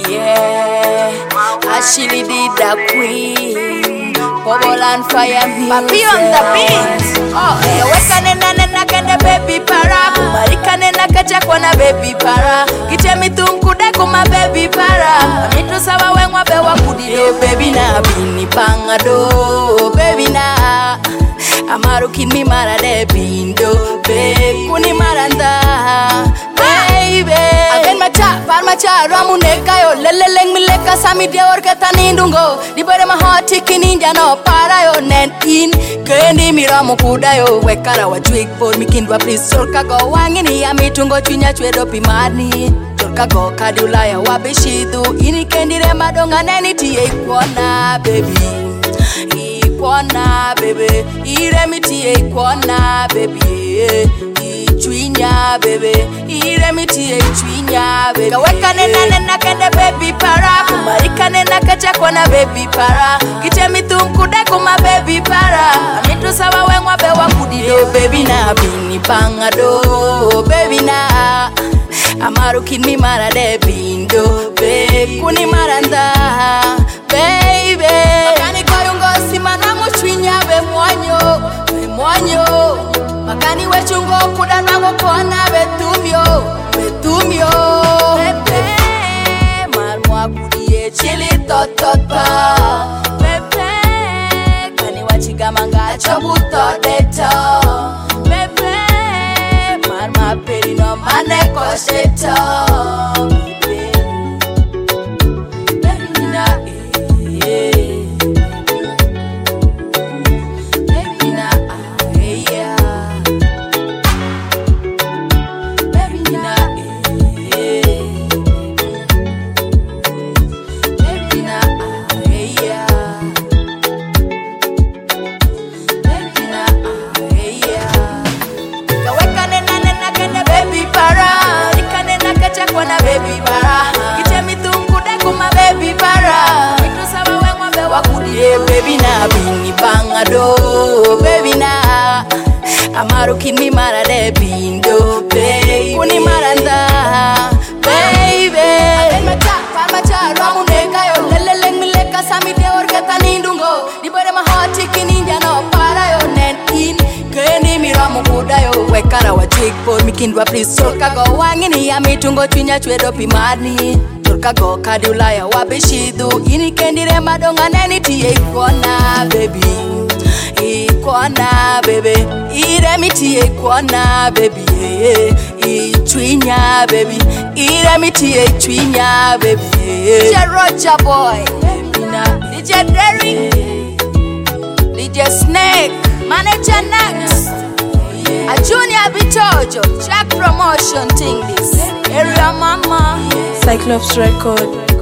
Yeah, Ashley did the queen. Bubble and fire music. Papi on the beat. Oh, yeah, weka nena kende baby para. Kumarika nena kacha kwa na baby para. Kiche mitumkude kuma baby para. Mitu sawa wengwa bewa kudido. Baby na bini pangado. Baby na Amaru kimi mara de bindo. Baby kuni maranda. Baby Agen macha ramuneka yo leleleng mileka sami dia orketa nindungo di bare ma hot kininja no para yo nen in kendi miramu kuda yo wekara wa twig for mikindwa please sorka go wangini ya mitungo chunya chwedo pimani sorka go kadula ya wabishidu ini kendi rema donga neni tie ikona baby ikona baby iremiti ikona baby Chwinya baby, iremiti chwinya baby. Kaweka nena kende baby para. Kumarika nena kacha kwa na baby para. Kiche mitumkude kuma baby para. Mitu sawa wengwa bewa kudido. Baby na bini pangado. Baby na Amaru kimi mara de bindo. Baby kuni maranda. Baby Makani koyungo simana muchwinya be mwanyo. Makani wechungo kuda nango kona betumio Pepe Marmwa kudie chili totota Pepe Kani wachiga manga chobu todeto Pepe Marma perino mane kosheto Pepe na baby para Kiche mitumkude kuma baby para Mitu sawa wengwa bewa kudie Baby na bini pangado Baby na Amaru kimi mara de bindo Baby kuni maranda Baby Agen macha ramuneka yo leleleng mileka sami de orketa nindungo di bare ma hot kininja no para yo nen in kendi miramu kuda yo wekara wa twig for mikindwa please sorka go wangini ya mitungo chunya chwedo pimani sorka go kadula ya wabishidu ini kendi rema donga neni tie ikona baby ikona baby iremiti ikona baby chwinya baby iremiti chwinya baby DJ Roger boy DJ Derry DJ Snake Manager Next A Junior Bitojo Jack Promotion thing this Area Mama Cyclops Record